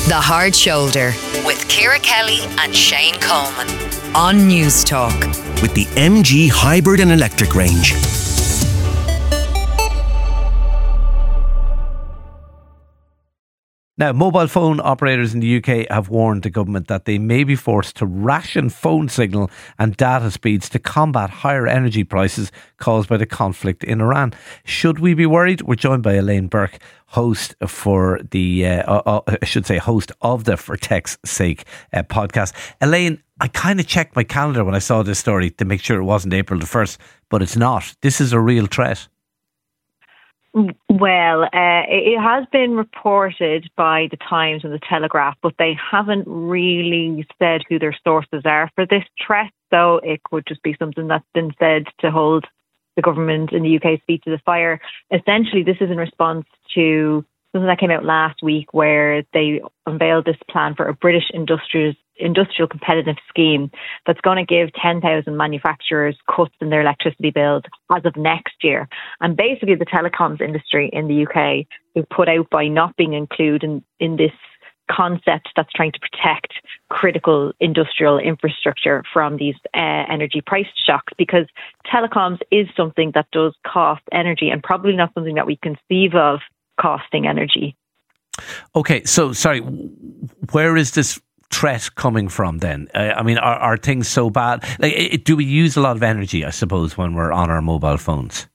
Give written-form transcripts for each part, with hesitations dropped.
The Hard Shoulder with Ciara Kelly and Shane Coleman on News Talk. With the MG hybrid and electric range. Now, mobile phone operators in the UK have warned the government that they may be forced to ration phone signal and data speeds to combat higher energy prices caused by the conflict in Iran. Should we be worried? We're joined by Elaine Burke, host for the, host of the For Tech's Sake podcast. Elaine, I kind of checked my calendar when I saw this story to make sure it wasn't April the 1st, but it's not. This is a real threat. Well, it has been reported by the Times and the Telegraph, but they haven't really said who their sources are for this threat. So it could just be something that's been said to hold the government in the UK feet to the fire. Essentially, this is in response to something that came out last week where they unveiled this plan for a British industrial competitive scheme that's going to give 10,000 manufacturers cuts in their electricity bills as of next year. And basically the telecoms industry in the UK is put out by not being included in this concept that's trying to protect critical industrial infrastructure from these energy price shocks, because telecoms is something that does cost energy and probably not something that we conceive of costing energy. Okay, so sorry, where is this threat coming from then? I mean, are things so bad? Do we use a lot of energy, I suppose, when we're on our mobile phones?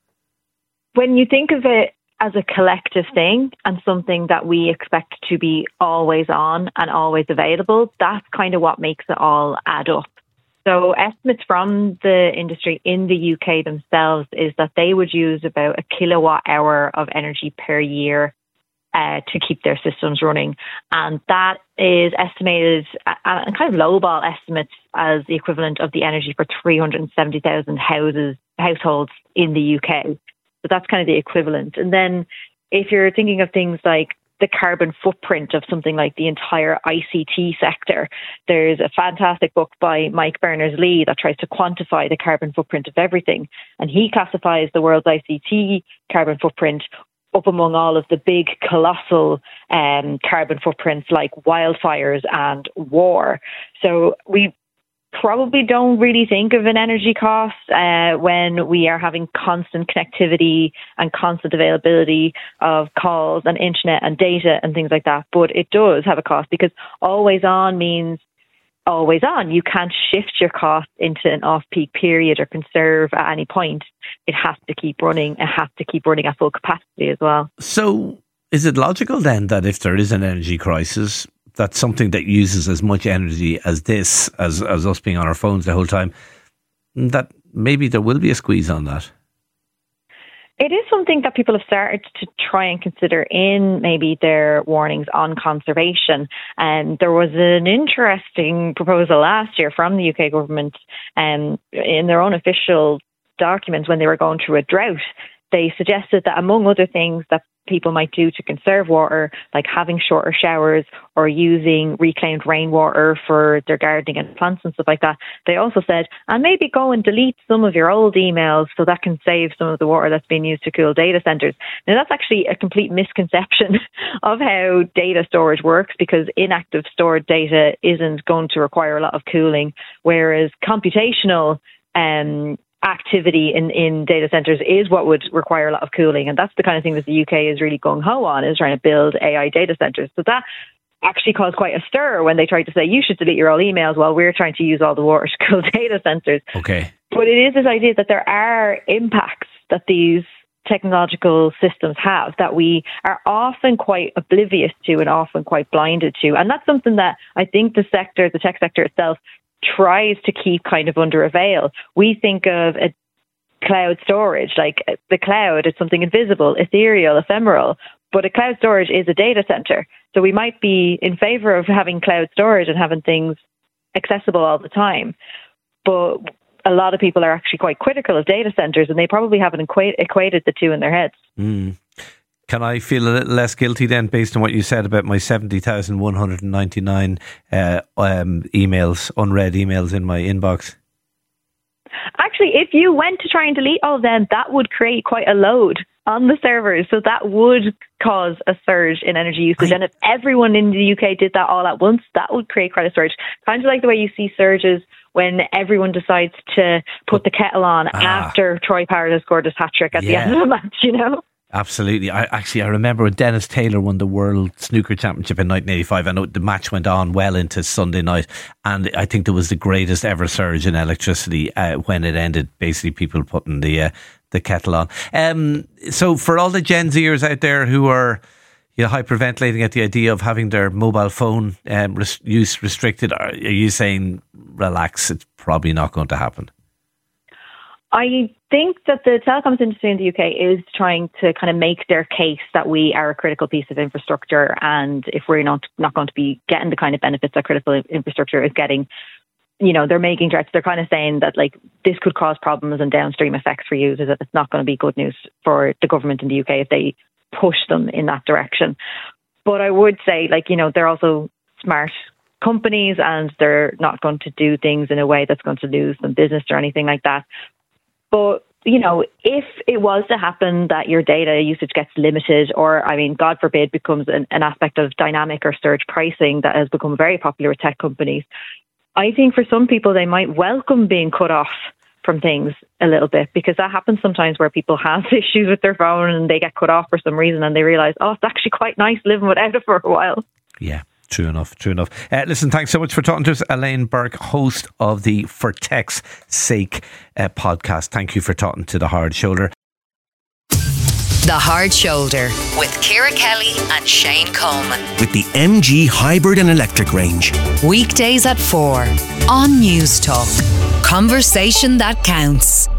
When you think of it as a collective thing and something that we expect to be always on and always available, that's kind of what makes it all add up. So estimates from the industry in the UK themselves is that they would use about a kilowatt hour of energy per year to keep their systems running. And that is estimated, and kind of lowball estimates, as the equivalent of the energy for 370,000 households in the UK. So that's kind of the equivalent. And then if you're thinking of things like the carbon footprint of something like the entire ICT sector, there's a fantastic book by Mike Berners-Lee that tries to quantify the carbon footprint of everything. And he classifies the world's ICT carbon footprint up among all of the big, colossal carbon footprints like wildfires and war. So we probably don't really think of an energy cost when we are having constant connectivity and constant availability of calls and internet and data and things like that. But it does have a cost, because always on means always on. You can't shift your cost into an off-peak period or conserve at any point. It has to keep running. It has to keep running at full capacity as well. So is it logical then that if there is an energy crisis, that's something that uses as much energy as this, as us being on our phones the whole time, that maybe there will be a squeeze on that? It is something that people have started to try and consider in maybe their warnings on conservation. And there was an interesting proposal last year from the UK government in their own official documents when they were going through a drought. They suggested that, among other things that people might do to conserve water, like having shorter showers or using reclaimed rainwater for their gardening and plants and stuff like that, they also said, and maybe go and delete some of your old emails so that can save some of the water that's being used to cool data centres. Now, that's actually a complete misconception of how data storage works, because inactive stored data isn't going to require a lot of cooling, whereas computational activity in data centres is what would require a lot of cooling. And that's the kind of thing that the UK is really gung-ho on, is trying to build AI data centres. So that actually caused quite a stir when they tried to say, you should delete your old emails while we're trying to use all the water to cool data centres. Okay. But it is this idea that there are impacts that these technological systems have that we are often quite oblivious to and often quite blinded to. And that's something that I think the tech sector itself, tries to keep kind of under a veil. We think of a cloud storage, like the cloud is something invisible, ethereal, ephemeral, but a cloud storage is a data center. So we might be in favor of having cloud storage and having things accessible all the time. But a lot of people are actually quite critical of data centers, and they probably haven't equated the two in their heads. Can I feel a little less guilty then, based on what you said about my 70,199 emails, unread emails in my inbox? Actually, if you went to try and delete all of them, that would create quite a load on the servers. So that would cause a surge in energy usage. And if everyone in the UK did that all at once, that would create quite a surge. Kind of like the way you see surges when everyone decides to put the kettle on after Troy Parrott has scored his hat-trick at the end of the match, you know? Absolutely. I remember when Dennis Taylor won the World Snooker Championship in 1985. I know the match went on well into Sunday night, and I think there was the greatest ever surge in electricity when it ended. Basically, people putting the kettle on. So for all the Gen Zers out there who are hyperventilating at the idea of having their mobile phone use restricted, are you saying relax? It's probably not going to happen. I think that the telecoms industry in the UK is trying to kind of make their case that we are a critical piece of infrastructure, and if we're not going to be getting the kind of benefits that critical infrastructure is getting, they're making threats. They're kind of saying that like this could cause problems and downstream effects for users, that it's not going to be good news for the government in the UK if they push them in that direction. But I would say, they're also smart companies, and they're not going to do things in a way that's going to lose them business or anything like that. But, if it was to happen that your data usage gets limited, or, God forbid, becomes an aspect of dynamic or surge pricing that has become very popular with tech companies, I think for some people they might welcome being cut off from things a little bit, because that happens sometimes where people have issues with their phone and they get cut off for some reason and they realise, it's actually quite nice living without it for a while. Yeah. True enough. Listen, thanks so much for talking to us, Elaine Burke, host of the For Tech's Sake podcast. Thank you for talking to The Hard Shoulder. The Hard Shoulder with Ciara Kelly and Shane Coleman. With the MG Hybrid and Electric range. Weekdays at 4 on News Talk. Conversation that counts.